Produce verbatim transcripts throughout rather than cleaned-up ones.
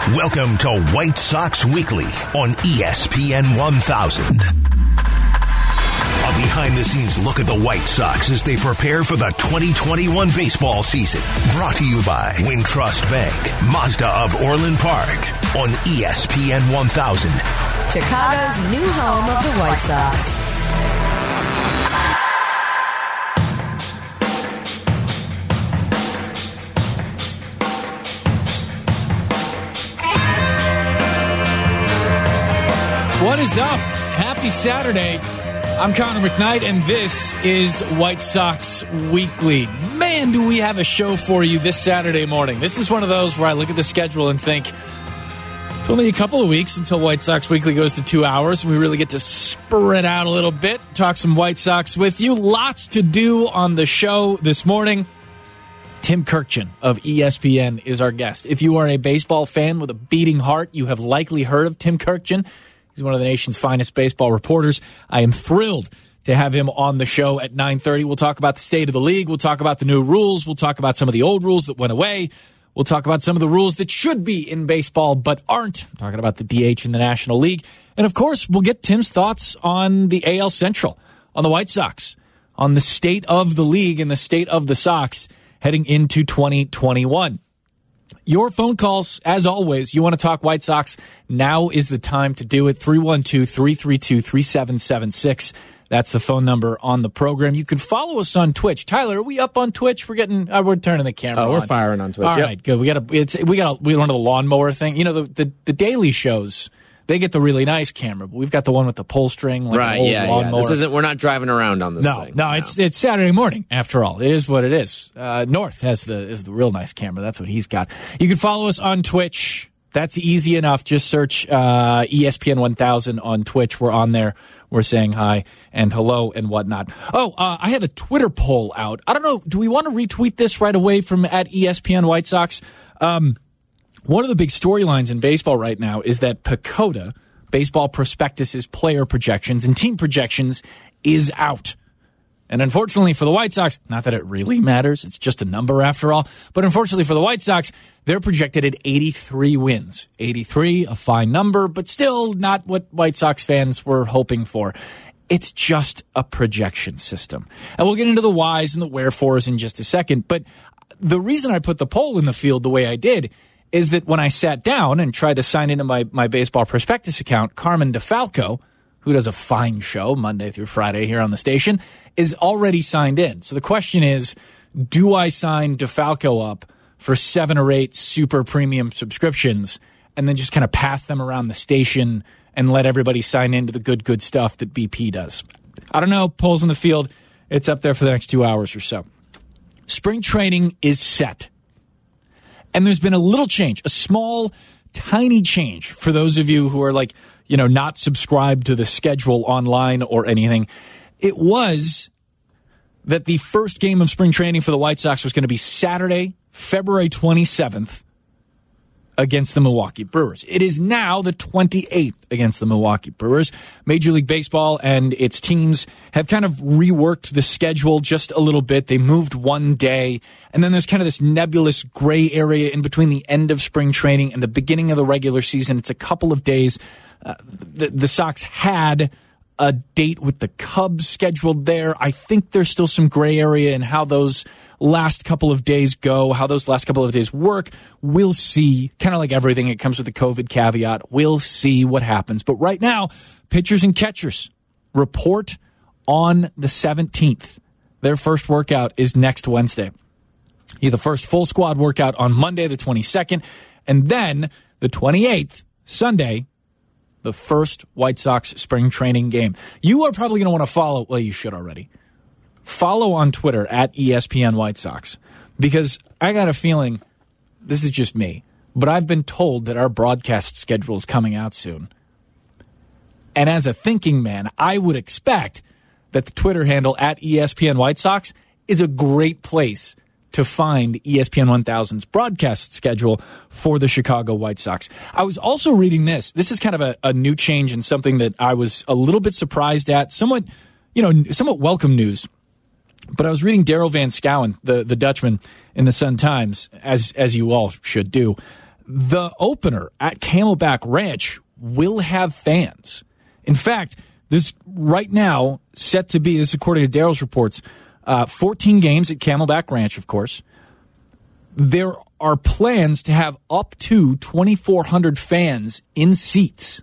Welcome to White Sox Weekly on E S P N one thousand. A behind-the-scenes look at the White Sox as they prepare for the twenty twenty-one baseball season. Brought to you by Wintrust Bank, Mazda of Orland Park on E S P N one thousand. Chicago's new home of the White Sox. What is up? Happy Saturday. I'm Connor McKnight, and this is White Sox Weekly. Man, do we have a show for you this Saturday morning. This is one of those where I look at the schedule and think, it's only a couple of weeks until White Sox Weekly goes to two hours. We really get to spread out a little bit, talk some White Sox with you. Lots to do on the show this morning. Tim Kurkjian of E S P N is our guest. If you are a baseball fan with a beating heart, you have likely heard of Tim Kurkjian. He's one of the nation's finest baseball reporters. I am thrilled to have him on the show at nine thirty. We'll talk about the state of the league. We'll talk about the new rules. We'll talk about some of the old rules that went away. We'll talk about some of the rules that should be in baseball but aren't. I'm talking about the D H in the National League. And, of course, we'll get Tim's thoughts on the A L Central, on the White Sox, on the state of the league and the state of the Sox heading into twenty twenty-one. Your phone calls, as always, you want to talk White Sox, now is the time to do it. three one two, three three two, three seven seven six. That's the phone number on the program. You can follow us on Twitch. Tyler, are we up on Twitch? We're getting, uh, we're turning the camera Oh, we're on. firing on Twitch. All yep. right, good. We got a, it's, we got a, we one of the lawnmower thing. You know, the, the, the daily shows, they get the really nice camera, but we've got the one with the pull string, like right, an old yeah, lawnmower. yeah. This isn't, we're not driving around on this No, thing. no, no, it's it's Saturday morning, after all. It is what it is. Uh, North has the is the real nice camera. That's what he's got. You can follow us on Twitch. That's easy enough. Just search uh, E S P N one thousand on Twitch. We're on there. We're saying hi and hello and whatnot. Oh, uh, I have a Twitter poll out. I don't know. Do we want to retweet this right away from at E S P N White Sox? Um, one of the big storylines in baseball right now is that PECOTA, Baseball Prospectus's player projections and team projections, is out. And unfortunately for the White Sox, not that it really matters, it's just a number after all, but unfortunately for the White Sox, they're projected at eighty-three wins. eighty-three, a fine number, but still not what White Sox fans were hoping for. It's just a projection system. And we'll get into the whys and the wherefores in just a second, but the reason I put the poll in the field the way I did is that when I sat down and tried to sign into my, my Baseball Prospectus account, Carmen DeFalco, who does a fine show Monday through Friday here on the station, is already signed in. So the question is, do I sign DeFalco up for seven or eight super premium subscriptions and then just kind of pass them around the station and let everybody sign into the good, good stuff that B P does? I don't know. Polls in the field. It's up there for the next two hours or so. Spring training is set. And there's been a little change, a small, tiny change for those of you who are like, you know, not subscribed to the schedule online or anything. It was that the first game of spring training for the White Sox was going to be Saturday, February twenty-seventh against the Milwaukee Brewers. It is now the twenty-eighth against the Milwaukee Brewers. Major League Baseball and its teams have kind of reworked the schedule just a little bit. They moved one day, and then there's kind of this nebulous gray area in between the end of spring training and the beginning of the regular season. It's a couple of days. Uh, the, the Sox had a date with the Cubs scheduled there. I think there's still some gray area in how those last couple of days go, how those last couple of days work. We'll see. Kind of like everything, it comes with the COVID caveat. We'll see what happens. But right now, pitchers and catchers report on the seventeenth. Their first workout is next Wednesday. Yeah, the first full squad workout on Monday, the twenty-second. And then the twenty-eighth, Sunday, the first White Sox spring training game. You are probably going to want to follow, well, you should already, follow on Twitter at E S P N White Sox, because I got a feeling, this is just me, but I've been told that our broadcast schedule is coming out soon. And as a thinking man, I would expect that the Twitter handle at E S P N White Sox is a great place to find E S P N one thousand's broadcast schedule for the Chicago White Sox. I was also reading this. This is kind of a, a new change and something that I was a little bit surprised at. Somewhat, you know, somewhat welcome news. But I was reading Daryl Van Schouwen, the, the Dutchman, in the Sun-Times, as as you all should do. the opener at Camelback Ranch will have fans. In fact, there's right now set to be, this is according to Daryl's reports, uh, fourteen games at Camelback Ranch, of course. There are plans to have up to twenty-four hundred fans in seats.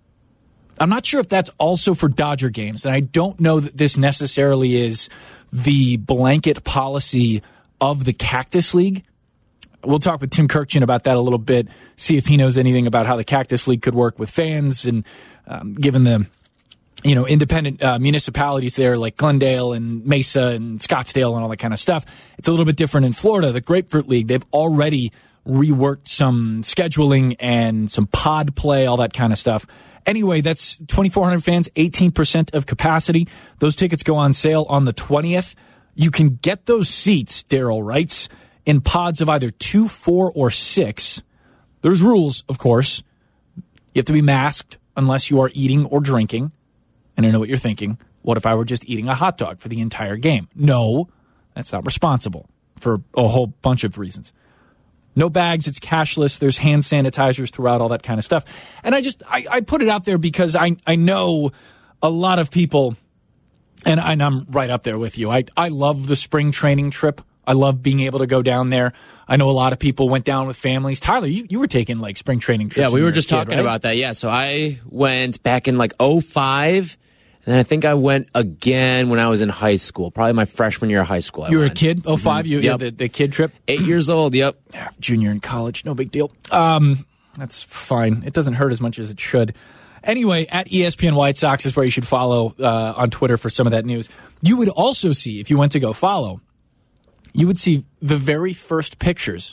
I'm not sure if that's also for Dodger games, and I don't know that this necessarily is the blanket policy of the Cactus League. We'll talk with Tim Kirkjian about that a little bit, see if he knows anything about how the Cactus League could work with fans, and um, given the you know independent uh, municipalities there like Glendale and Mesa and Scottsdale and all that kind of stuff. It's a little bit different in Florida. The Grapefruit League, they've already reworked some scheduling and some pod play, all that kind of stuff. Anyway, that's twenty-four hundred fans, eighteen percent of capacity. Those tickets go on sale on the twentieth. You can get those seats, Daryl writes, in pods of either two, four, or six. There's rules, of course. You have to be masked unless you are eating or drinking. And I know what you're thinking. What if I were just eating a hot dog for the entire game? No, that's not responsible for a whole bunch of reasons. No bags, it's cashless, there's hand sanitizers throughout, all that kind of stuff. And I just, I, I put it out there because I, I know a lot of people, and, and I'm right up there with you. I, I love the spring training trip. I love being able to go down there. I know a lot of people went down with families. Tyler, you, you were taking like spring training trips. Yeah, we were just kid, talking right? about that. Yeah, so I went back in like oh five, and then I think I went again when I was in high school, probably my freshman year of high school. I You were went. a kid, oh five, Mm-hmm. you, Yep. the, the kid trip? Eight years old, yep. Yeah, junior in college, no big deal. Um, that's fine. It doesn't hurt as much as it should. Anyway, at E S P N White Sox is where you should follow uh, on Twitter for some of that news. You would also see, if you went to go follow, you would see the very first pictures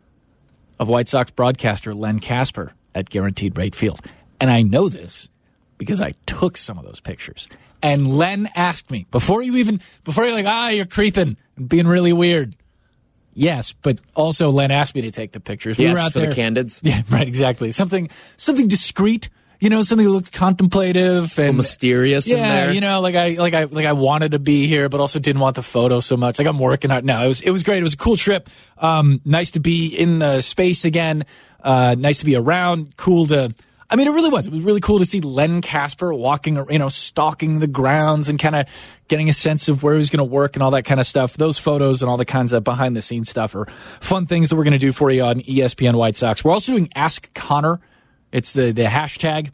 of White Sox broadcaster Len Casper at Guaranteed Rate Field. And I know this because I took some of those pictures. And Len asked me, before you even, before you're like, ah, you're creeping and being really weird. Yes, but also Len asked me to take the pictures. We Yes, were out for there. the candids. Yeah, right, exactly. Something, something discreet. You know, something that looked contemplative and Mysterious in yeah, there. you know, like I like I like I wanted to be here, but also didn't want the photo so much. Like I'm working out now. It was it was great. It was a cool trip. Um, nice to be in the space again. Uh, nice to be around. Cool to. I mean, it really was. It was really cool to see Len Casper walking, you know, stalking the grounds and kind of getting a sense of where he was going to work and all that kind of stuff. Those photos and all the kinds of behind the scenes stuff are fun things that we're going to do for you on E S P N White Sox. We're also doing Ask Connor. It's the, the hashtag.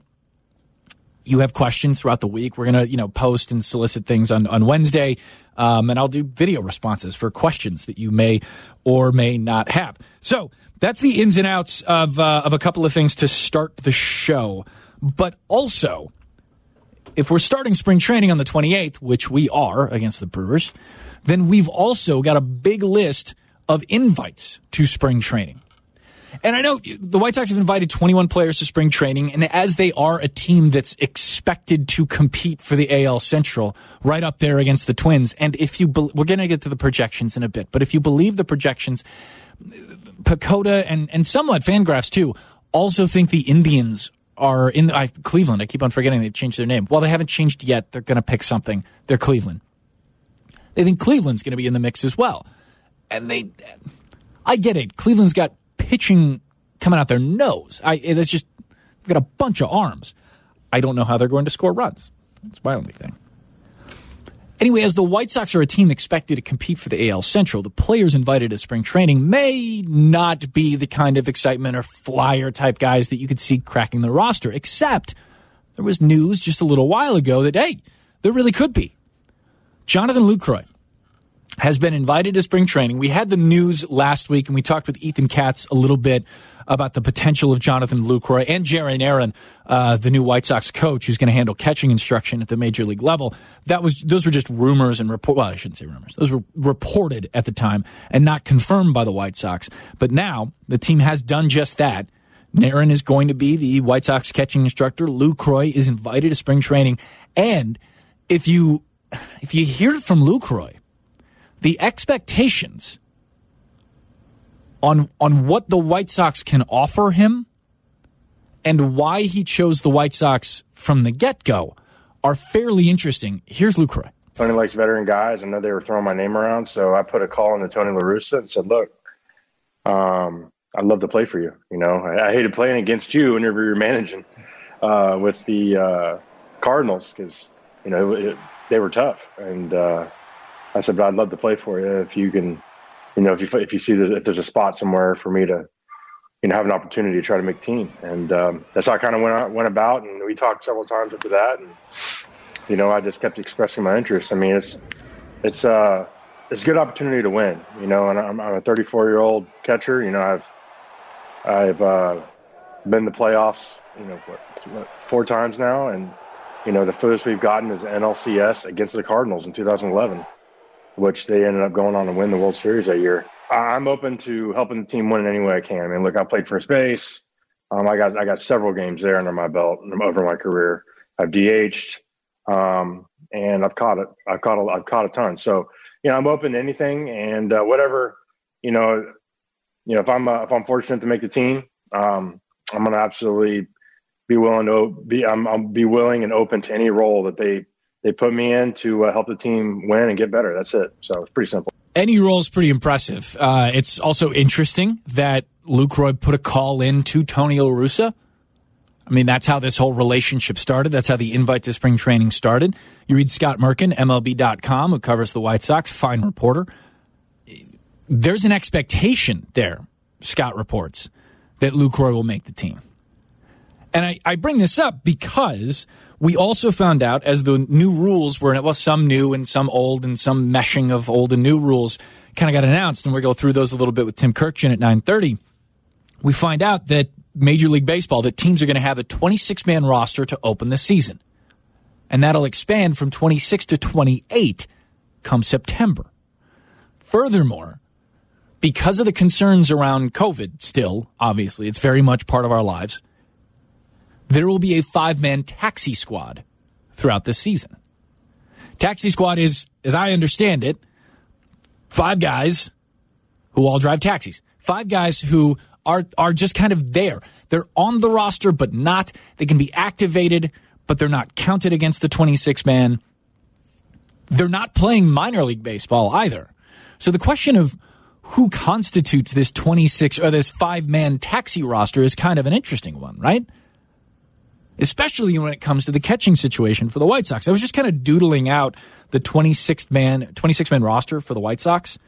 You have questions throughout the week. We're going to, you know, post and solicit things on, on Wednesday. Um, and I'll do video responses for questions that you may or may not have. So that's the ins and outs of, uh, of a couple of things to start the show. But also, if we're starting spring training on the twenty-eighth, which we are against the Brewers, then we've also got a big list of invites to spring training. And I know the White Sox have invited twenty-one players to spring training, and as they are a team that's expected to compete for the A L Central, right up there against the Twins, and if you, be- we're going to get to the projections in a bit, but if you believe the projections, Pacoda and, and somewhat Fangraphs too, also think the Indians are in uh, Cleveland. I keep on forgetting they changed their name. Well, they haven't changed yet. They're going to pick something. They're Cleveland. They think Cleveland's going to be in the mix as well. And they, I get it. Cleveland's got pitching coming out their nose. I it's just they've got a bunch of arms. I don't know how they're going to score runs. That's my only thing. Anyway, as the White Sox are a team expected to compete for the A L Central, the players invited to spring training may not be the kind of excitement or flyer type guys that you could see cracking the roster, except there was news just a little while ago that, hey, there really could be. Jonathan Lucroy has been invited to spring training. We had the news last week, and we talked with Ethan Katz a little bit about the potential of Jonathan Lucroy and Jaron Aaron, uh, the new White Sox coach who's going to handle catching instruction at the major league level. That was those were just rumors and report. Well, I shouldn't say rumors. Those were reported at the time and not confirmed by the White Sox. But now the team has done just that. Aaron is going to be the White Sox catching instructor. Lucroy is invited to spring training, and if you if you hear it from Lucroy, the expectations on on what the White Sox can offer him and why he chose the White Sox from the get-go are fairly interesting. Here's Lucroy. Tony likes veteran guys. I know they were throwing my name around, so I put a call into Tony La Russa and said, look, um, I'd love to play for you. You know, I, I hated playing against you whenever you're managing uh, with the uh, Cardinals because, you know, it, they were tough. And uh, I said, but I'd love to play for you if you can, you know, if you if you see that if there's a spot somewhere for me to, you know, have an opportunity to try to make team. And um, that's how I kind of went went about. And we talked several times after that. And, you know, I just kept expressing my interest. I mean, it's it's uh, it's a good opportunity to win, you know, and I'm, I'm a thirty-four-year-old catcher. You know, I've I've uh, been to the playoffs, you know, what, what, four times now. And, you know, the furthest we've gotten is N L C S against the Cardinals in two thousand eleven, which they ended up going on to win the World Series that year. I'm open to helping the team win in any way I can. I mean, look, I played first base. Um, I got I got several games there under my belt over my career. I've D H'd, um, and I've caught it. I've caught a, I've caught a ton. So, you know, I'm open to anything and uh, whatever. You know, you know, if I'm uh, if I'm fortunate to make the team, um, I'm going to absolutely be willing to be. I'm I'll be willing and open to any role that they they put me in to uh, help the team win and get better. That's it. So it's pretty simple. Any role is pretty impressive. Uh, it's also interesting that Lucroy put a call in to Tony La Russa. I mean, that's how this whole relationship started. That's how the invite to spring training started. You read Scott Merkin, M L B dot com, who covers the White Sox, fine reporter. There's an expectation there, Scott reports, that Lucroy will make the team. And I, I bring this up because we also found out as the new rules were, well, some new and some old and some meshing of old and new rules kind of got announced, and we'll go through those a little bit with Tim Kirkjian at nine thirty. We find out that Major League Baseball, that teams are going to have a twenty-six man roster to open the season. And that'll expand from twenty-six to twenty-eight come September. Furthermore, because of the concerns around COVID still, obviously, it's very much part of our lives, there will be a five-man taxi squad throughout the season. Taxi squad is, as I understand it, five guys who all drive taxis. Five guys who are are just kind of there. They're on the roster, but not. They can be activated, but they're not counted against the twenty-six man. They're not playing minor league baseball either. So the question of who constitutes this twenty-six or this five-man taxi roster is kind of an interesting one, right? Especially when it comes to the catching situation for the White Sox. I was just kind of doodling out the twenty-six man roster for the White Sox.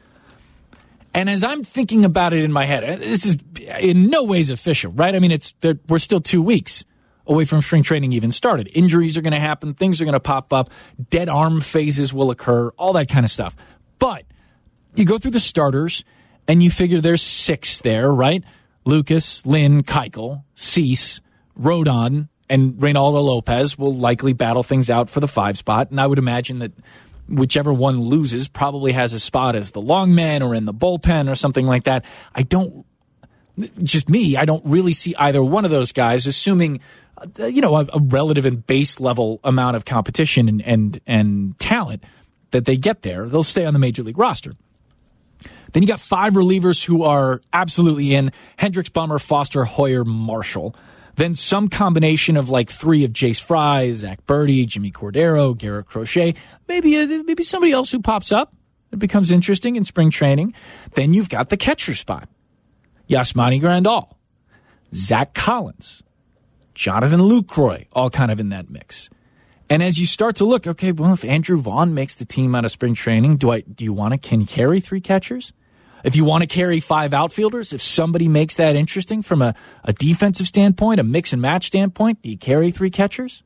And as I'm thinking about it in my head, this is in no ways official, right? I mean, it's we're still two weeks away from spring training even started. Injuries are going to happen. Things are going to pop up. Dead arm phases will occur, all that kind of stuff. But you go through the starters, and you figure there's six there, right? Lucas, Lynn, Keuchel, Cease, Rodon, and Reynaldo Lopez will likely battle things out for the five spot. And I would imagine that whichever one loses probably has a spot as the long man or in the bullpen or something like that. I don't, just me, I don't really see either one of those guys, assuming, uh, you know, a, a relative and base level amount of competition and, and, and talent that they get there. They'll stay on the major league roster. Then you got five relievers who are absolutely in: Hendricks, Bummer, Foster, Hoyer, Marshall. Then some combination of like three of Jace Fry, Zach Birdie, Jimmy Cordero, Garrett Crochet, maybe uh, maybe somebody else who pops up. It becomes interesting in spring training. Then you've got the catcher spot: Yasmani Grandal, Zach Collins, Jonathan Lucroy, all kind of in that mix. And as you start to look, okay, well, if Andrew Vaughn makes the team out of spring training, do I do you want to can carry three catchers? If you want to carry five outfielders, if somebody makes that interesting from a, a defensive standpoint, a mix and match standpoint, do you carry three catchers?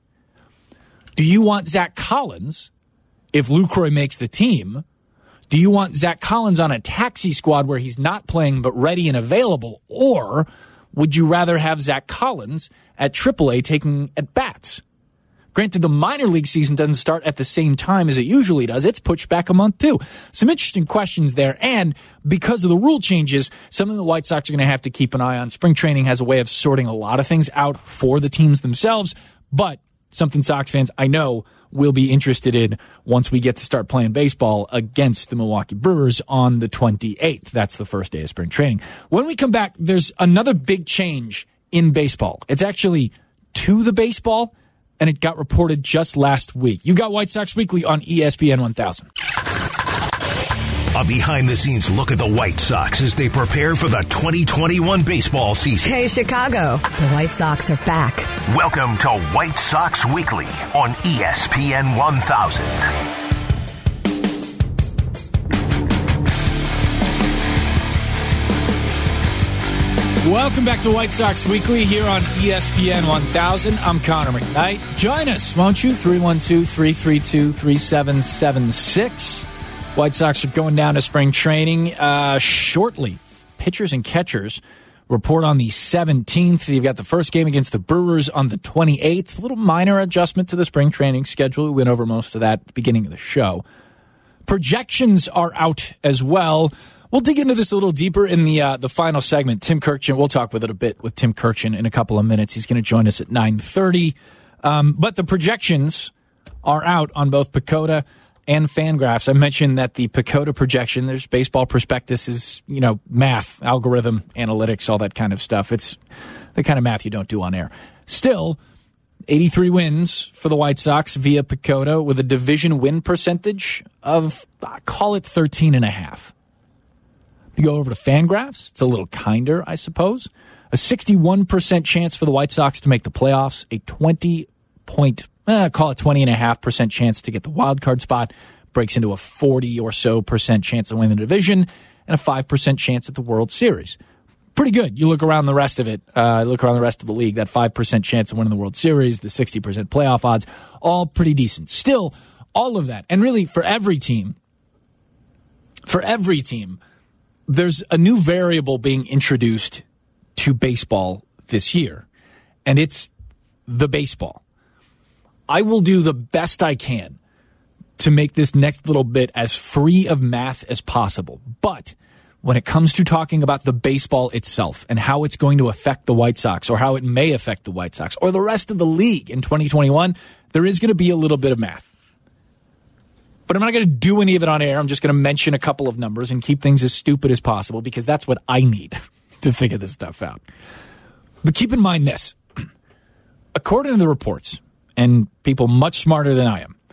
Do you want Zach Collins, if Lucroy makes the team, do you want Zach Collins on a taxi squad where he's not playing but ready and available? Or would you rather have Zach Collins at triple A taking at bats? Granted, the minor league season doesn't start at the same time as it usually does. It's pushed back a month, too. Some interesting questions there. And because of the rule changes, something the White Sox are going to have to keep an eye on. Spring training has a way of sorting a lot of things out for the teams themselves, but something Sox fans, I know, will be interested in once we get to start playing baseball against the Milwaukee Brewers on the twenty-eighth. That's the first day of spring training. When we come back, there's another big change in baseball. It's actually to the baseball, and it got reported just last week. You got White Sox Weekly on E S P N one thousand. A behind-the-scenes look at the White Sox as they prepare for the twenty twenty-one baseball season. Hey, Chicago, the White Sox are back. Welcome to White Sox Weekly on E S P N one thousand. Welcome back to White Sox Weekly here on E S P N one thousand. I'm Connor McKnight. Join us, won't you? three one two, three three two, three seven seven six. White Sox are going down to spring training uh, shortly. Pitchers and catchers report on the seventeenth. You've got the first game against the Brewers on the twenty-eighth. A little minor adjustment to the spring training schedule. We went over most of that at the beginning of the show. Projections are out as well. We'll dig into this a little deeper in the uh, the final segment. Tim Kurkjian, we'll talk with it a bit with Tim Kurkjian in a couple of minutes. He's going to join us at nine thirty. Um, but the projections are out on both PECOTA and Fangraphs. I mentioned that the PECOTA projection, there's Baseball Prospectus, is, you know, math, algorithm, analytics, all that kind of stuff. It's the kind of math you don't do on air. Still, eighty-three wins for the White Sox via PECOTA with a division win percentage of, uh, call it thirteen and a half. You go over to Fangraphs, it's a little kinder, I suppose. A sixty-one percent chance for the White Sox to make the playoffs, a twenty point, eh, call it twenty and a half percent chance to get the wild card spot, breaks into a forty or so percent chance to win the division, and a five percent chance at the World Series. Pretty good. You look around the rest of it, uh, look around the rest of the league, that five percent chance of winning the World Series, the sixty percent playoff odds, all pretty decent. Still, all of that, and really for every team, for every team, there's a new variable being introduced to baseball this year, and it's the baseball. I will do the best I can to make this next little bit as free of math as possible. But when it comes to talking about the baseball itself and how it's going to affect the White Sox or how it may affect the White Sox or the rest of the league in twenty twenty-one, there is going to be a little bit of math. But I'm not going to do any of it on air. I'm just going to mention a couple of numbers and keep things as stupid as possible because that's what I need to figure this stuff out. But keep in mind this. According to the reports, and people much smarter than I am,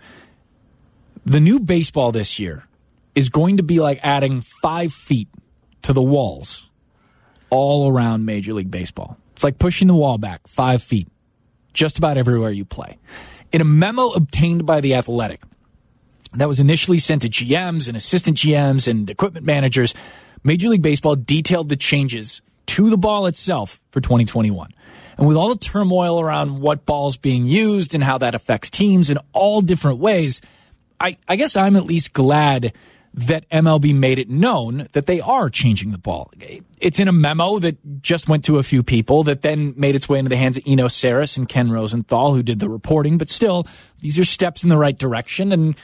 the new baseball this year is going to be like adding five feet to the walls all around Major League Baseball. It's like pushing the wall back five feet just about everywhere you play. In a memo obtained by The Athletic, that was initially sent to G Ms and assistant G Ms and equipment managers, Major League Baseball detailed the changes to the ball itself for twenty twenty-one. And with all the turmoil around what ball's being used and how that affects teams in all different ways, I, I guess I'm at least glad that M L B made it known that they are changing the ball. It's in a memo that just went to a few people that then made its way into the hands of Eno Saris and Ken Rosenthal, who did the reporting. But still, these are steps in the right direction, and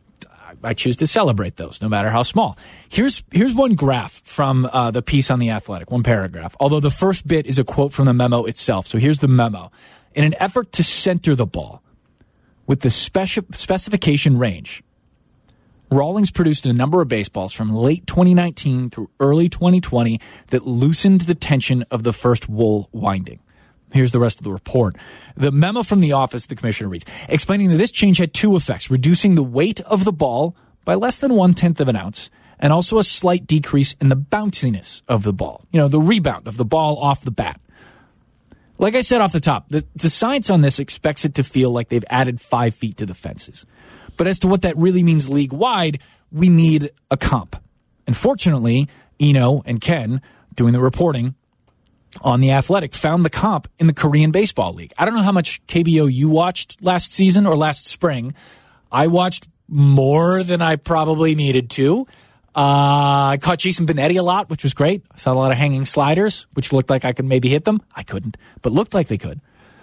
I choose to celebrate those, no matter how small. Here's here's one graph from uh, the piece on The Athletic, one paragraph, although the first bit is a quote from the memo itself. So here's the memo. In an effort to center the ball with the speci- specification range, Rawlings produced a number of baseballs from late twenty nineteen through early twenty twenty that loosened the tension of the first wool winding. Here's the rest of the report. The memo from the office, the commissioner reads, explaining that this change had two effects, reducing the weight of the ball by less than one-tenth of an ounce, and also a slight decrease in the bounciness of the ball. You know, the rebound of the ball off the bat. Like I said off the top, the, the science on this expects it to feel like they've added five feet to the fences. But as to what that really means league-wide, we need a comp. And fortunately, Eno and Ken, doing the reporting on The Athletic, found the comp in the Korean Baseball League. I don't know how much K B O you watched last season or last spring. I watched more than I probably needed to. Uh, I caught Jason Benetti a lot, which was great. I saw a lot of hanging sliders, which looked like I could maybe hit them. I couldn't, but looked like they could.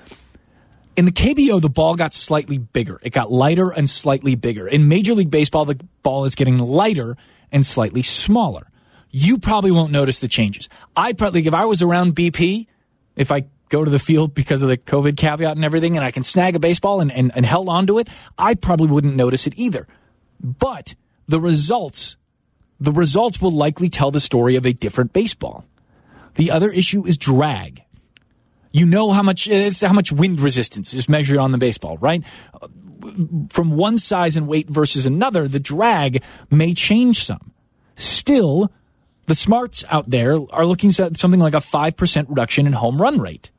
In the K B O, the ball got slightly bigger. It got lighter and slightly bigger. In Major League Baseball, the ball is getting lighter and slightly smaller. You probably won't notice the changes. I probably, if I was around B P, if I go to the field because of the COVID caveat and everything, and I can snag a baseball and, and, and held onto it, I probably wouldn't notice it either. But the results, the results will likely tell the story of a different baseball. The other issue is drag. You know how much it is, how much wind resistance is measured on the baseball, right? From one size and weight versus another, the drag may change some. Still, the smarts out there are looking at something like a five percent reduction in home run rate.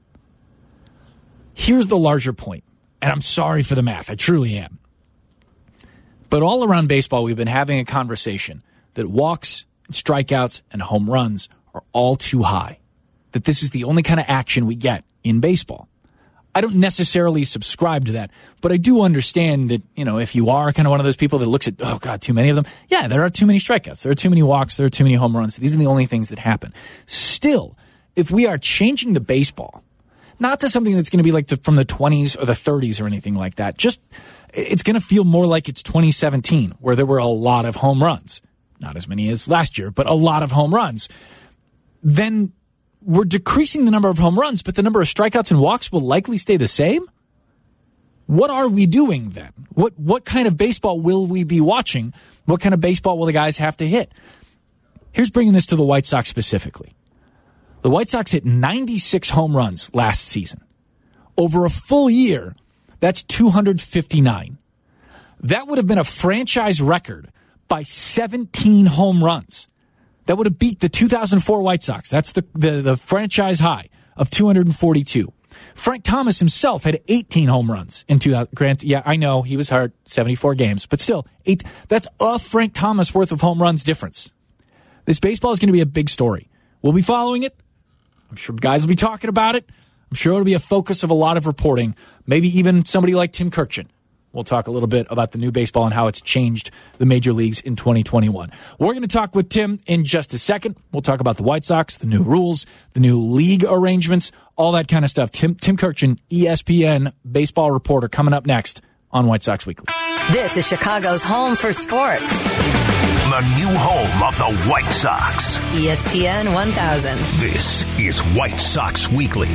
Here's the larger point, and I'm sorry for the math. I truly am. But all around baseball, we've been having a conversation that walks, and strikeouts, and home runs are all too high. That this is the only kind of action we get in baseball. I don't necessarily subscribe to that, but I do understand that, you know, if you are kind of one of those people that looks at, oh, God, too many of them. Yeah, there are too many strikeouts. There are too many walks. There are too many home runs. These are the only things that happen. Still, if we are changing the baseball, not to something that's going to be like the, from the twenties or the thirties or anything like that, just it's going to feel more like it's twenty seventeen, where there were a lot of home runs. Not as many as last year, but a lot of home runs. Then we're decreasing the number of home runs, but the number of strikeouts and walks will likely stay the same? What are we doing then? What what kind of baseball will we be watching? What kind of baseball will the guys have to hit? Here's bringing this to the White Sox specifically. The White Sox hit ninety-six home runs last season. Over a full year, that's two hundred fifty-nine. That would have been a franchise record by seventeen home runs. That would have beat the two thousand four White Sox. That's the, the, the franchise high of two hundred forty-two. Frank Thomas himself had eighteen home runs in two thousand. Grant, yeah, I know he was hurt, seventy-four games, but still, eight. That's a Frank Thomas worth of home runs difference. This baseball is going to be a big story. We'll be following it. I'm sure guys will be talking about it. I'm sure it'll be a focus of a lot of reporting. Maybe even somebody like Tim Kurkjian. We'll talk a little bit about the new baseball and how it's changed the major leagues in twenty twenty-one. We're going to talk with Tim in just a second. We'll talk about the White Sox, the new rules, the new league arrangements, all that kind of stuff. Tim, Tim Kurkjian, E S P N baseball reporter, coming up next on White Sox Weekly. This is Chicago's home for sports. The new home of the White Sox. E S P N one thousand. This is White Sox Weekly.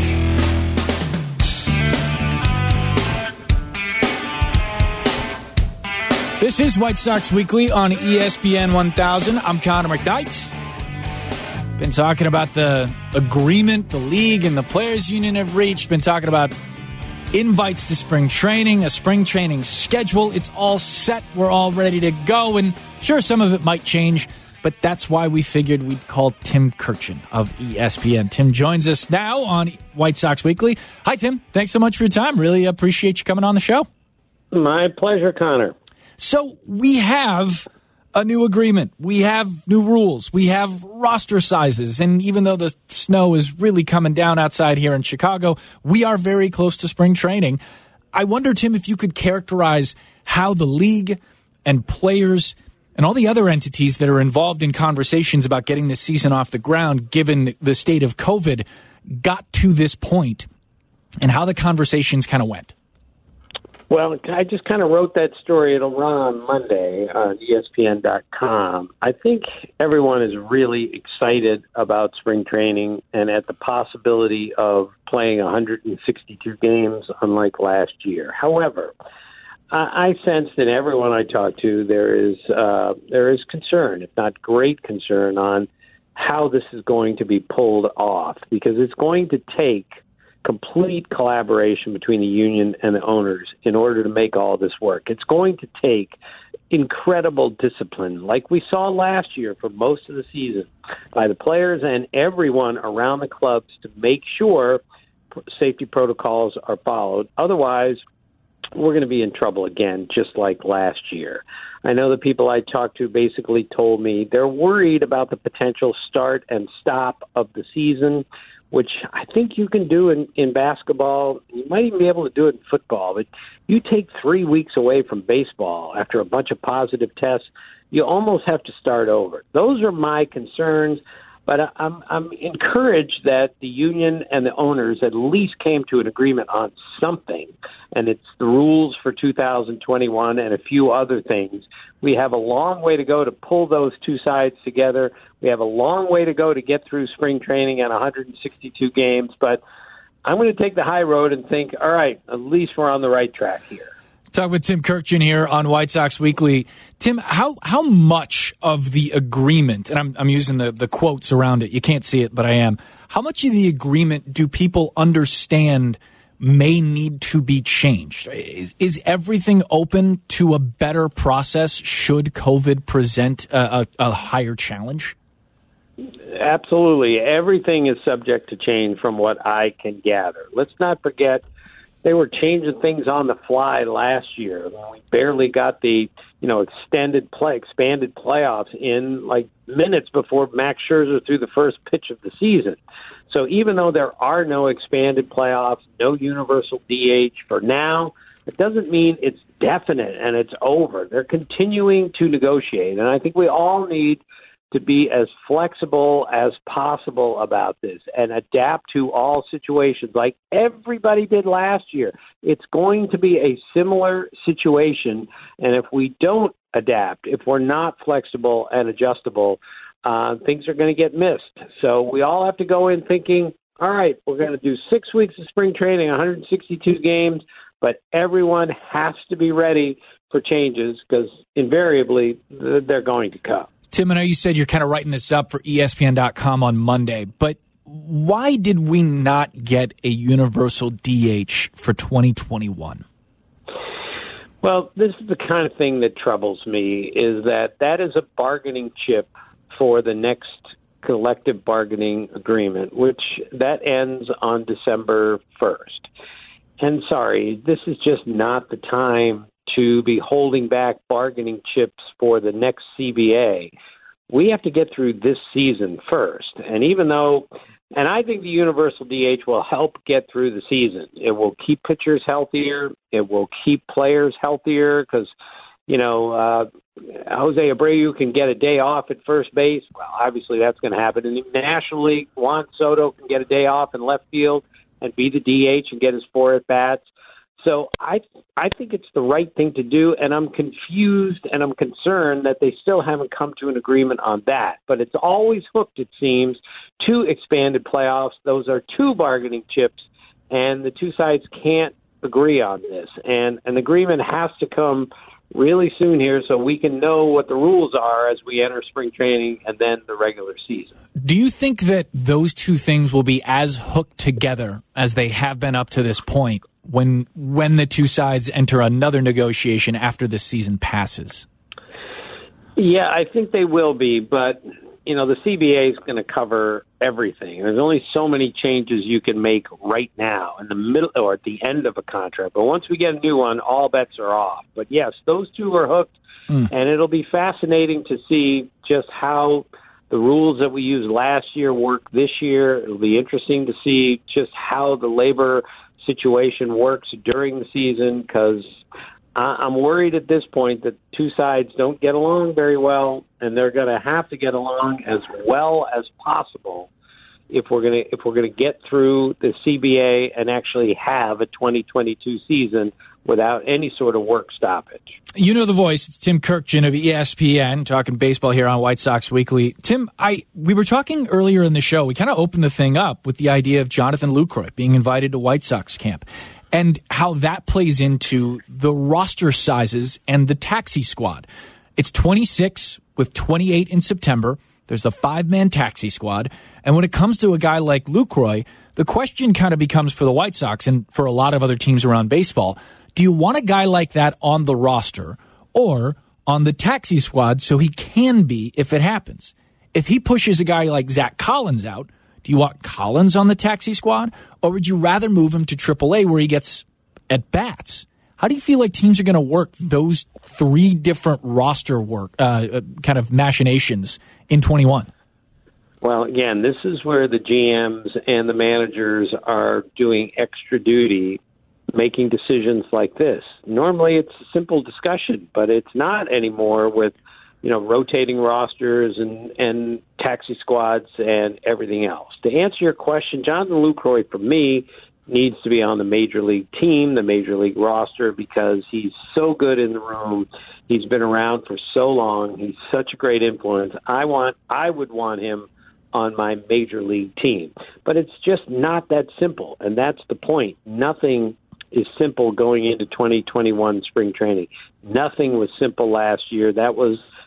This is White Sox Weekly on E S P N one thousand. I'm Connor McKnight. Been talking about the agreement the league and the players union have reached. Been talking about invites to spring training, a spring training schedule. It's all set. We're all ready to go. And sure, some of it might change, but that's why we figured we'd call Tim Kurkjian of E S P N. Tim joins us now on White Sox Weekly. Hi, Tim. Thanks so much for your time. Really appreciate you coming on the show. My pleasure, Connor. So we have a new agreement. We have new rules. We have roster sizes. And even though the snow is really coming down outside here in Chicago, we are very close to spring training. I wonder, Tim, if you could characterize how the league and players and all the other entities that are involved in conversations about getting this season off the ground, given the state of COVID, got to this point and how the conversations kind of went. Well, I just kind of wrote that story. It'll run on Monday on E S P N dot com. I think everyone is really excited about spring training and at the possibility of playing one hundred sixty-two games, unlike last year. However, I sense that everyone I talk to, there is uh, there is concern, if not great concern, on how this is going to be pulled off, because it's going to take complete collaboration between the union and the owners in order to make all this work. It's going to take incredible discipline, like we saw last year for most of the season, by the players and everyone around the clubs to make sure safety protocols are followed. Otherwise, we're going to be in trouble again, just like last year. I know the people I talked to basically told me they're worried about the potential start and stop of the season, which I think you can do in, in basketball. You might even be able to do it in football. But you take three weeks away from baseball after a bunch of positive tests, you almost have to start over. Those are my concerns. But I'm, I'm encouraged that the union and the owners at least came to an agreement on something, and it's the rules for two thousand twenty-one and a few other things. We have a long way to go to pull those two sides together. We have a long way to go to get through spring training and one hundred sixty-two games, but I'm going to take the high road and think, all right, at least we're on the right track here. Talk with Tim Kurkjian here on White Sox Weekly. Tim, how how much of the agreement, and I'm I'm using the, the quotes around it, you can't see it, but I am, how much of the agreement do people understand may need to be changed. Is, is everything open to a better process should COVID present a, a, a higher challenge? Absolutely. Everything is subject to change from what I can gather. Let's not forget they were changing things on the fly last year. We barely got the, you know, extended play, expanded playoffs in like minutes before Max Scherzer threw the first pitch of the season. So even though there are no expanded playoffs, no universal D H for now, it doesn't mean it's definite and it's over. They're continuing to negotiate. And I think we all need to be as flexible as possible about this and adapt to all situations like everybody did last year. It's going to be a similar situation, and if we don't adapt, if we're not flexible and adjustable, uh, things are going to get missed. So we all have to go in thinking, all right, we're going to do six weeks of spring training, one hundred sixty-two games, but everyone has to be ready for changes because invariably they're going to come. Tim, I know you said you're kind of writing this up for E S P N dot com on Monday, but why did we not get a universal D H for twenty twenty-one? Well, this is the kind of thing that troubles me, is that that is a bargaining chip for the next collective bargaining agreement, which that ends on December first. And sorry, this is just not the time to be holding back bargaining chips for the next C B A. We have to get through this season first. And even though, and I think the universal D H will help get through the season. It will keep pitchers healthier. It will keep players healthier because, you know, uh, Jose Abreu can get a day off at first base. Well, obviously that's going to happen. In the National League, Juan Soto can get a day off in left field and be the D H and get his four at-bats. So I I think it's the right thing to do, and I'm confused and I'm concerned that they still haven't come to an agreement on that. But it's always hooked, it seems, to expanded playoffs. Those are two bargaining chips, and the two sides can't agree on this. And an agreement has to come really soon here so we can know what the rules are as we enter spring training and then the regular season. Do you think that those two things will be as hooked together as they have been up to this point when when the two sides enter another negotiation after the season passes? Yeah, I think they will be, but you know, the C B A is going to cover everything. There's only so many changes you can make right now in the middle or at the end of a contract. But once we get a new one, all bets are off. But yes, those two are hooked, mm. and it'll be fascinating to see just how the rules that we used last year work this year. It'll be interesting to see just how the labor situation works during the season, because I'm worried at this point that two sides don't get along very well, and they're going to have to get along as well as possible if we're going to if we're going to get through the C B A and actually have a twenty twenty-two season without any sort of work stoppage. You know the voice. It's Tim Kurkjian of E S P N talking baseball here on White Sox Weekly. Tim, I we were talking earlier in the show. We kind of opened the thing up with the idea of Jonathan Lucroy being invited to White Sox camp and how that plays into the roster sizes and the taxi squad. It's twenty-six with twenty-eight in September. There's the five-man taxi squad. And when it comes to a guy like Lucroy, the question kind of becomes for the White Sox and for a lot of other teams around baseball, do you want a guy like that on the roster or on the taxi squad so he can be if it happens? If he pushes a guy like Zach Collins out, do you want Collins on the taxi squad, or would you rather move him to triple A where he gets at-bats? How do you feel like teams are going to work those three different roster work uh, kind of machinations in twenty-one? Well, again, this is where the G Ms and the managers are doing extra duty, making decisions like this. Normally it's a simple discussion, but it's not anymore with, you know, rotating rosters and, and taxi squads and everything else. To answer your question, Jonathan Lucroy, for me, needs to be on the major league team, the major league roster, because he's so good in the room. He's been around for so long. He's such a great influence. I want, I would want him on my major league team. But it's just not that simple, and that's the point. Nothing is simple going into twenty twenty-one spring training. Nothing was simple last year. That was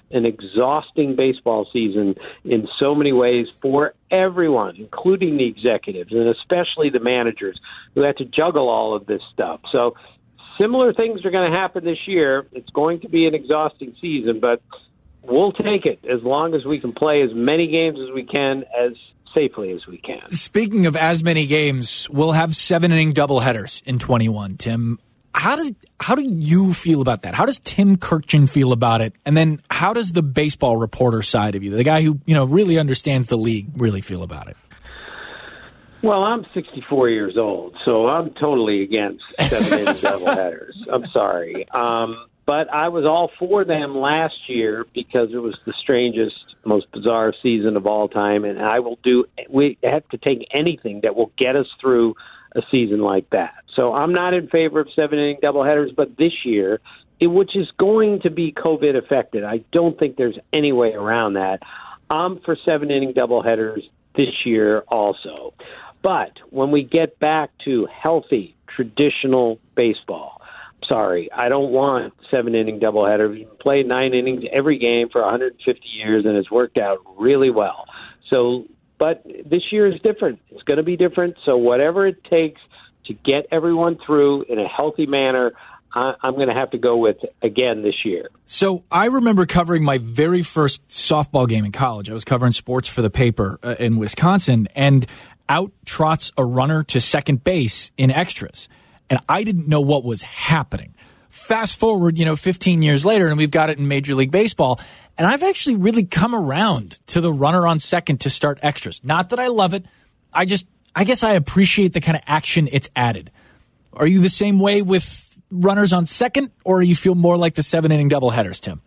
an exhausting baseball season in so many ways for everyone, including the executives and especially the managers who had to juggle all of this stuff. So similar things are going to happen this year. It's going to be an exhausting season, but we'll take it as long as we can play as many games as we can as safely as we can. Speaking of as many games, we'll have seven-inning doubleheaders in twenty-one, Tim. How does how do you feel about that? How does Tim Kurkjian feel about it? And then how does the baseball reporter side of you, the guy who, you know, really understands the league, really feel about it? Well, I'm sixty-four years old, so I'm totally against seven-inning doubleheaders. I'm sorry. Um, but I was all for them last year because it was the strangest, most bizarre season of all time, and I will do – we have to take anything that will get us through a season like that. So I'm not in favor of seven-inning doubleheaders, but this year, it, which is going to be COVID affected, I don't think there's any way around that. I'm for seven-inning doubleheaders this year also. But when we get back to healthy, traditional baseball, sorry, I don't want seven-inning doubleheader. We've played nine innings every game for one hundred fifty years, and it's worked out really well. So, but this year is different. It's going to be different. So whatever it takes to get everyone through in a healthy manner, I, I'm going to have to go with again this year. So I remember covering my very first softball game in college. I was covering sports for the paper uh, in Wisconsin, and out trots a runner to second base in extras. And I didn't know what was happening. Fast forward, you know, fifteen years later, and we've got it in Major League Baseball. And I've actually really come around to the runner on second to start extras. Not that I love it. I just, I guess I appreciate the kind of action it's added. Are you the same way with runners on second, or you feel more like the seven-inning doubleheaders, Tim?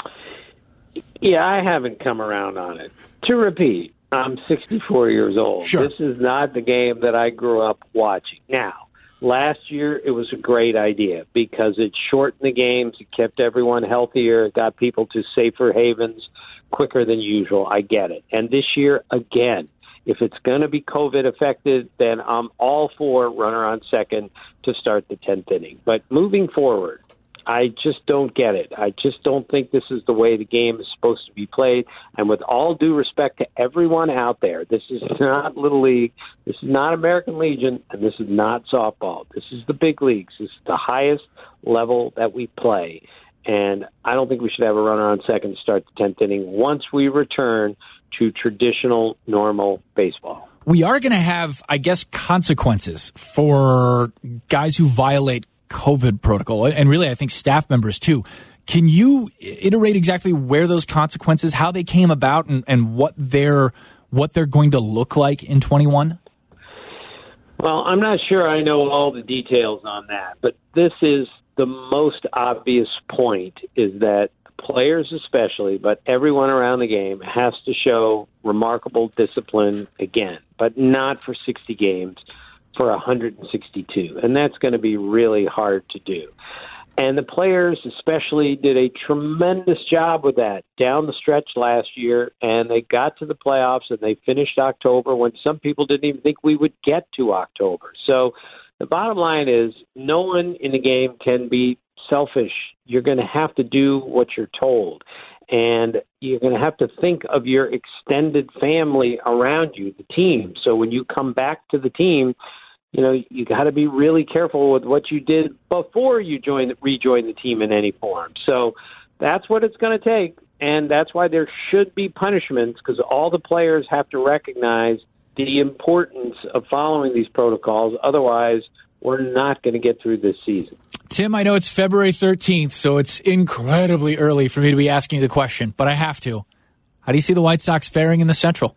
Yeah, I haven't come around on it. To repeat, I'm sixty-four years old. Sure. This is not the game that I grew up watching. Now, last year it was a great idea because it shortened the games, it kept everyone healthier, it got people to safer havens quicker than usual. I get it. And this year, again, if it's going to be COVID affected, then I'm all for runner on second to start the tenth inning. But moving forward, I just don't get it. I just don't think this is the way the game is supposed to be played. And with all due respect to everyone out there, this is not Little League, this is not American Legion, and this is not softball. This is the big leagues. This is the highest level that we play. And I don't think we should have a runner on second to start the tenth inning once we return to traditional, normal baseball. We are going to have, I guess, consequences for guys who violate COVID protocol, and really I think staff members too. Can you iterate exactly where those consequences, how they came about, and, and what they're what they're going to look like in twenty-one? Well, I'm not sure I know all the details on that, but this is the most obvious point, is that players especially, but everyone around the game has to show remarkable discipline again, but not for sixty games. For one hundred sixty-two, and that's going to be really hard to do. And the players especially did a tremendous job with that down the stretch last year, and they got to the playoffs, and they finished October when some people didn't even think we would get to October. So the bottom line is no one in the game can be selfish. You're going to have to do what you're told. And you're going to have to think of your extended family around you, the team. So when you come back to the team, you know, you got to be really careful with what you did before you join, rejoin the team in any form. So that's what it's going to take, and that's why there should be punishments, because all the players have to recognize the importance of following these protocols. Otherwise, we're not going to get through this season. Tim, I know it's February thirteenth, so it's incredibly early for me to be asking you the question, but I have to. How do you see the White Sox faring in the Central?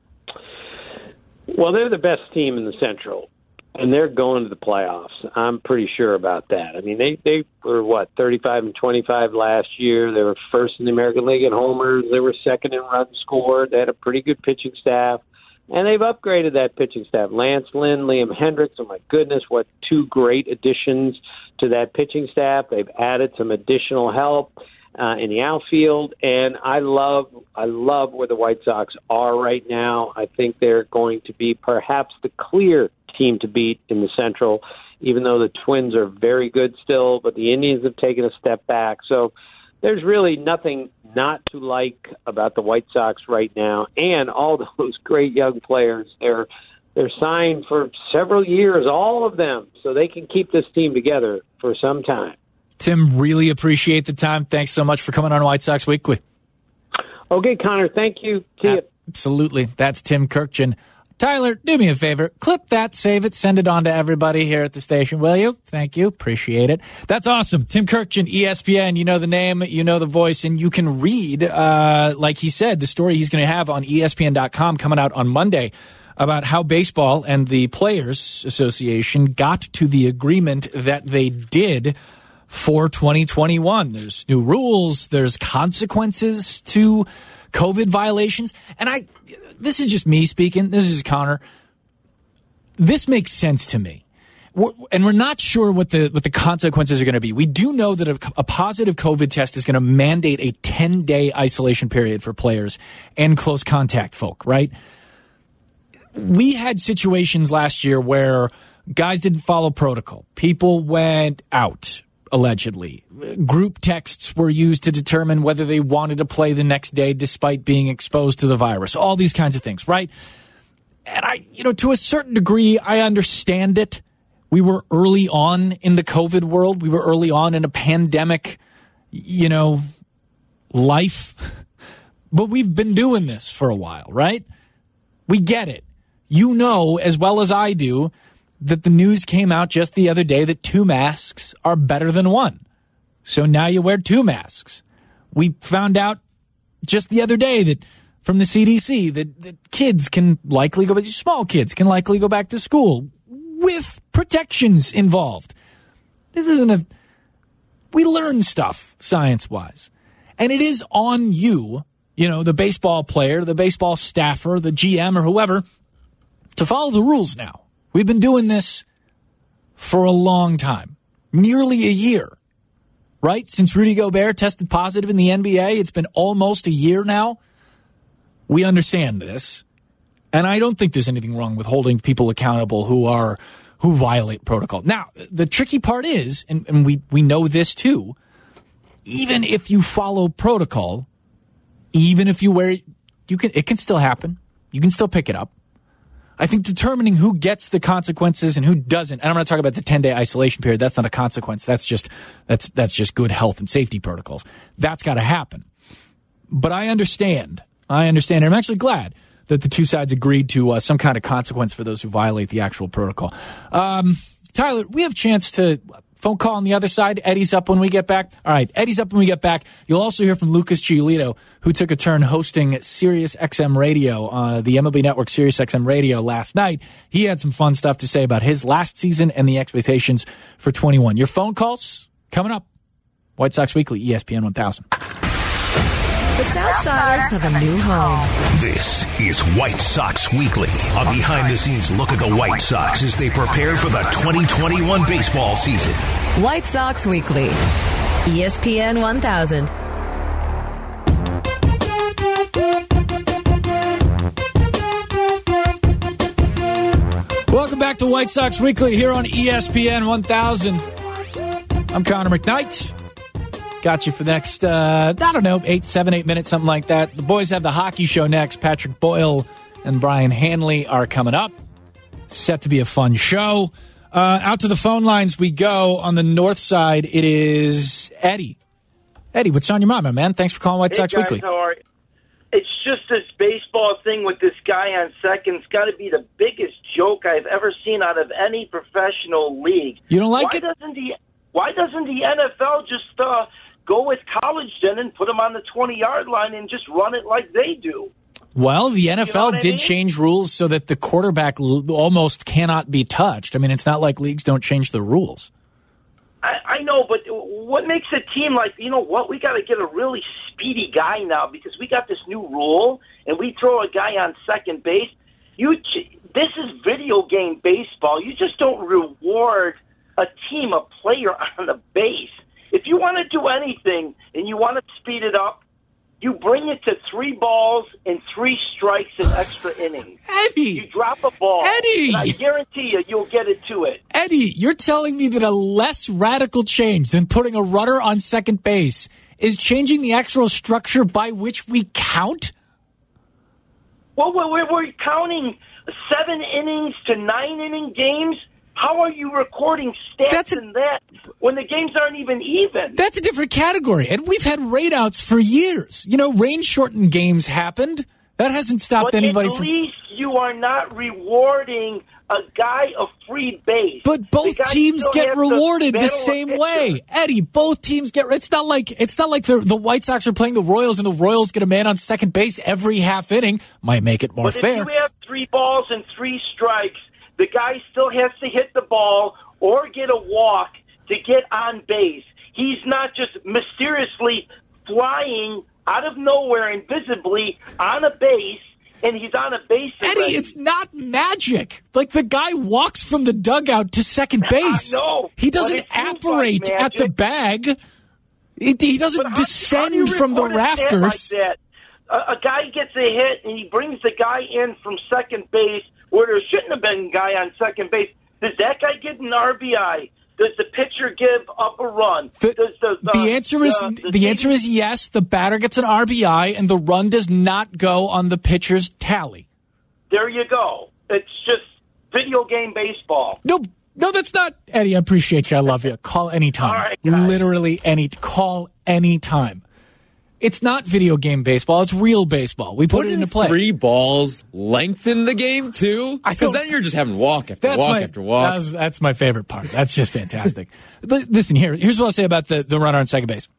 Well, they're the best team in the Central. And they're going to the playoffs. I'm pretty sure about that. I mean, they, they were, what, thirty-five and twenty-five last year. They were first in the American League in homers. They were second in runs scored. They had a pretty good pitching staff. And they've upgraded that pitching staff. Lance Lynn, Liam Hendricks, oh my goodness, what two great additions to that pitching staff. They've added some additional help uh, in the outfield. And I love, I love where the White Sox are right now. I think they're going to be perhaps the clear team to beat in the Central, even though the Twins are very good still, but the Indians have taken a step back. So there's really nothing not to like about the White Sox right now, and all those great young players. They're they're signed for several years, all of them, so they can keep this team together for some time. Tim, really appreciate the time. Thanks so much for coming on White Sox Weekly. Okay, Connor, thank you. See you. Absolutely. That's Tim Kurkjian. Tyler, do me a favor. Clip that, save it, send it on to everybody here at the station, will you? Thank you. Appreciate it. That's awesome. Tim Kurkjian, E S P N. You know the name, you know the voice, and you can read, uh, like he said, the story he's going to have on E S P N dot com coming out on Monday about how baseball and the Players Association got to the agreement that they did for twenty twenty-one. There's new rules. There's consequences to COVID violations. And I... This is just me speaking. This is just Connor. This makes sense to me. We're, and we're not sure what the what the consequences are going to be. We do know that a, a positive COVID test is going to mandate a ten-day isolation period for players and close contact folk, right? We had situations last year where guys didn't follow protocol. People went out, allegedly. Group texts were used to determine whether they wanted to play the next day despite being exposed to the virus. All these kinds of things, right? And I, you know, to a certain degree, I understand it. We were early on in the COVID world. We were early on in a pandemic, you know, life. But we've been doing this for a while, right? We get it. You know as well as I do that the news came out just the other day that two masks are better than one. So now you wear two masks. We found out just the other day that from the C D C that, that kids can likely go, small kids can likely go back to school with protections involved. This isn't a, we learn stuff science-wise. And it is on you, you know, the baseball player, the baseball staffer, the G M or whoever, to follow the rules now. We've been doing this for a long time, nearly a year, right? Since Rudy Gobert tested positive in the N B A, it's been almost a year now. We understand this, and I don't think there's anything wrong with holding people accountable who are who violate protocol. Now, the tricky part is, and, and we, we know this too, even if you follow protocol, even if you wear it, you can it can still happen. You can still pick it up. I think determining who gets the consequences and who doesn't, and I'm going to talk about the ten-day isolation period. That's not a consequence. That's just that's that's just good health and safety protocols. That's got to happen. But I understand. I understand. And I'm actually glad that the two sides agreed to uh, some kind of consequence for those who violate the actual protocol. Um, Tyler, we have a chance to phone call on the other side. Eddie's up when we get back. All right, Eddie's up when we get back. You'll also hear from Lucas Giolito, who took a turn hosting Sirius X M Radio, uh, the M L B Network Sirius X M Radio last night. He had some fun stuff to say about his last season and the expectations for twenty-one. Your phone calls coming up. White Sox Weekly, E S P N one thousand. The Southsiders have a new home. This is White Sox Weekly, a behind-the-scenes look at the White Sox as they prepare for the twenty twenty-one baseball season. White Sox Weekly, E S P N one thousand. Welcome back to White Sox Weekly here on E S P N one thousand. I'm Connor McKnight. Got you for the next, uh, I don't know, eight, seven, eight minutes, something like that. The boys have the hockey show next. Patrick Boyle and Brian Hanley are coming up. Set to be a fun show. Uh, out to the phone lines we go. On the north side, it is Eddie. Eddie, what's on your mind, my man? Thanks for calling White Sox hey guys, Weekly. How are you? It's just this baseball thing with this guy on second. It's got to be the biggest joke I've ever seen out of any professional league. You don't like why it? Doesn't the, why doesn't the N F L just uh, go with college then and put them on the twenty-yard line and just run it like they do? Well, the N F L You know did I mean? change rules so that the quarterback l- almost cannot be touched. I mean, it's not like leagues don't change the rules. I, I know, but what makes a team like, you know what, we got to get a really speedy guy now because we got this new rule, and we throw a guy on second base. You, This is video game baseball. You just don't reward a team, a player on the base. If you want to do anything and you want to speed it up, you bring it to three balls and three strikes in extra innings. Eddie! You drop a ball. Eddie! And I guarantee you, you'll get it to it. Eddie, you're telling me that a less radical change than putting a runner on second base is changing the actual structure by which we count? Well, we're, we're counting seven innings to nine inning games. How are you recording stats That's a, in that when the games aren't even even? That's a different category. And we've had rainouts for years. You know, rain-shortened games happened. That hasn't stopped but anybody at from... At least you are not rewarding a guy a free base. But both teams get rewarded the same way. Eddie, both teams get... It's not like it's not like the, the White Sox are playing the Royals and the Royals get a man on second base every half inning. Might make it more but fair. But if you have three balls and three strikes, the guy still has to hit the ball or get a walk to get on base. He's not just mysteriously flying out of nowhere invisibly on a base, and he's on a base already. Eddie, it's not magic. Like, the guy walks from the dugout to second base. No, he doesn't apparate like at the bag. He, he doesn't how, descend how do from the rafters. Like that? A, a guy gets a hit, and he brings the guy in from second base where there shouldn't have been a guy on second base. Does that guy get an R B I? Does the pitcher give up a run? The, does the, the, the answer is the, the, the answer is yes. The batter gets an R B I, and the run does not go on the pitcher's tally. There you go. It's just video game baseball. No, no, that's not. Eddie, I appreciate you. I love you. Call anytime. All right, guys. Literally any. Call anytime. It's not video game baseball. It's real baseball. We put Wouldn't it into play. Three balls lengthen the game too, because then you're just having walk after that's walk my, after walk. That's, that's my favorite part. That's just fantastic. Listen, here, here's what I'll say about the, the runner on second base.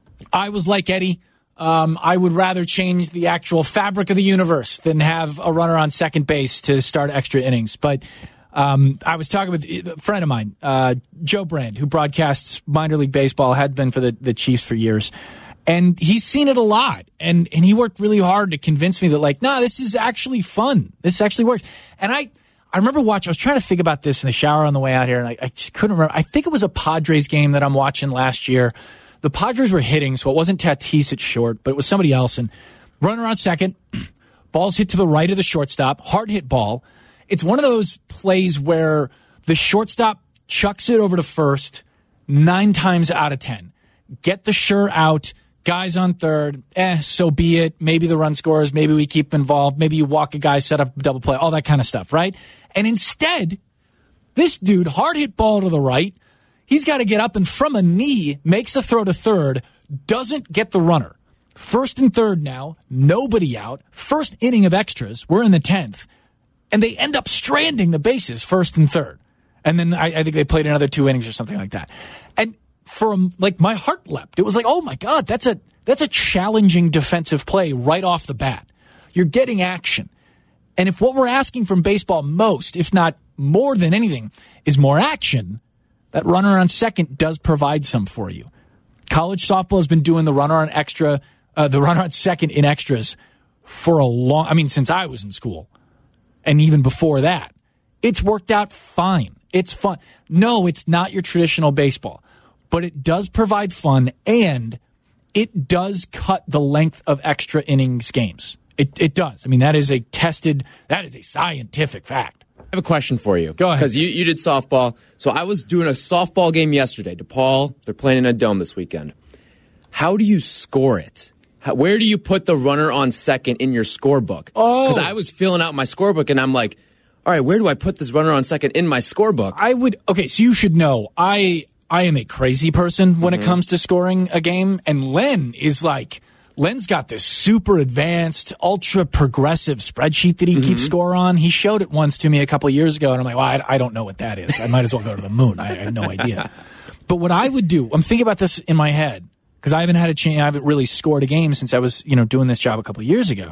I was like Eddie. Um, I would rather change the actual fabric of the universe than have a runner on second base to start extra innings. But um, I was talking with a friend of mine, uh, Joe Brand, who broadcasts minor league baseball, had been for the, the Chiefs for years. And he's seen it a lot, and, and he worked really hard to convince me that, like, no, this is actually fun. This actually works. And I, I remember watching, I was trying to think about this in the shower on the way out here, and I, I just couldn't remember. I think it was a Padres game that I'm watching last year. The Padres were hitting, so it wasn't Tatis at short, but it was somebody else. And runner on second, ball's hit to the right of the shortstop, hard hit ball. It's one of those plays where the shortstop chucks it over to first nine times out of ten. Get the sure out. Guys on third, eh, so be it. Maybe the run scores. Maybe we keep involved. Maybe you walk a guy, set up a double play, all that kind of stuff, right? And instead, this dude, hard hit ball to the right, he's got to get up and from a knee, makes a throw to third, doesn't get the runner. First and third now, nobody out. First inning of extras, we're in the tenth. And they end up stranding the bases first and third. And then I, I think they played another two innings or something like that. And from like my heart leapt. It was like, oh my God, that's a that's a challenging defensive play right off the bat. You're getting action. And if what we're asking from baseball most, if not more than anything, is more action, that runner on second does provide some for you. College softball has been doing the runner on extra, uh, the runner on second in extras for a long, I mean, since I was in school. And even before that. It's worked out fine. It's fun. No, it's not your traditional baseball. But it does provide fun, and it does cut the length of extra innings games. It it does. I mean, that is a tested, that is a scientific fact. I have a question for you. Go ahead. Because you, you did softball. So I was doing a softball game yesterday. DePaul, they're playing in a dome this weekend. How do you score it? How, where do you put the runner on second in your scorebook? Oh. Because I was filling out my scorebook, and I'm like, all right, where do I put this runner on second in my scorebook? I would, okay, so you should know, I... I am a crazy person when mm-hmm. it comes to scoring a game, and Len is like, Len's got this super advanced, ultra progressive spreadsheet that he mm-hmm. keeps score on. He showed it once to me a couple of years ago, and I'm like, well, I, I don't know what that is. I might as well go to the moon. I, I have no idea. But what I would do, I'm thinking about this in my head, because I haven't had a chance, I haven't really scored a game since I was, you know, doing this job a couple of years ago.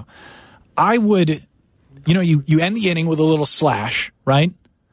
I would, you know, you, you end the inning with a little slash, right?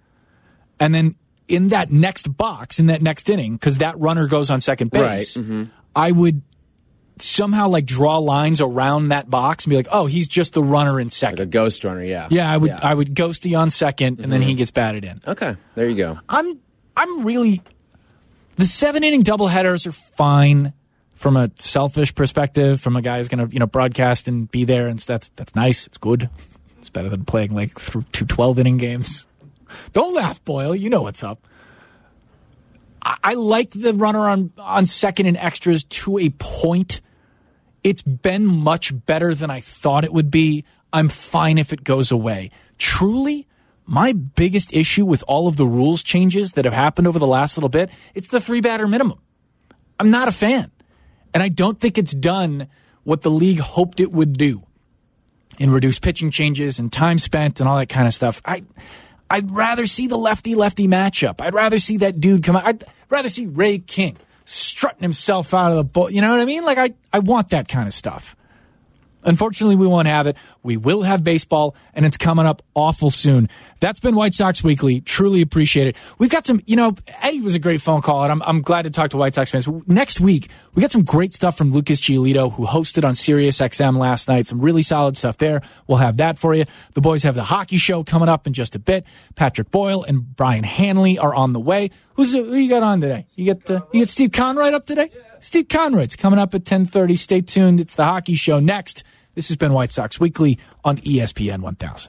And then in that next box, in that next inning, because that runner goes on second base, right. mm-hmm. I would somehow like draw lines around that box and be like, oh, he's just the runner in second. Like a ghost runner, yeah. Yeah, I would yeah. I would ghosty on second, mm-hmm. and then he gets batted in. Okay, there you go. I'm I'm really the seven inning doubleheaders are fine from a selfish perspective, from a guy who's gonna, you know, broadcast and be there, and that's that's nice. It's good. It's better than playing like through two twelve inning games. Don't laugh, Boyle. You know what's up. I, I like the runner on, on second and extras to a point. It's been much better than I thought it would be. I'm fine if it goes away. Truly, my biggest issue with all of the rules changes that have happened over the last little bit, it's the three-batter minimum. I'm not a fan. And I don't think it's done what the league hoped it would do in reduced pitching changes and time spent and all that kind of stuff. I, I'd rather see the lefty-lefty matchup. I'd rather see that dude come out. I'd rather see Ray King strutting himself out of the ball. You know what I mean? Like, I, I want that kind of stuff. Unfortunately, we won't have it. We will have baseball, and it's coming up awful soon. That's been White Sox Weekly. Truly appreciate it. We've got some, you know, Eddie was a great phone call, and I'm, I'm glad to talk to White Sox fans. Next week, we got some great stuff from Lucas Giolito, who hosted on Sirius X M last night. Some really solid stuff there. We'll have that for you. The boys have the hockey show coming up in just a bit. Patrick Boyle and Brian Hanley are on the way. Who's Who you got on today? You get, uh, you get Steve Conroy up today? Steve Conroy's coming up at ten thirty. Stay tuned. It's the hockey show next. This has been White Sox Weekly on E S P N one thousand.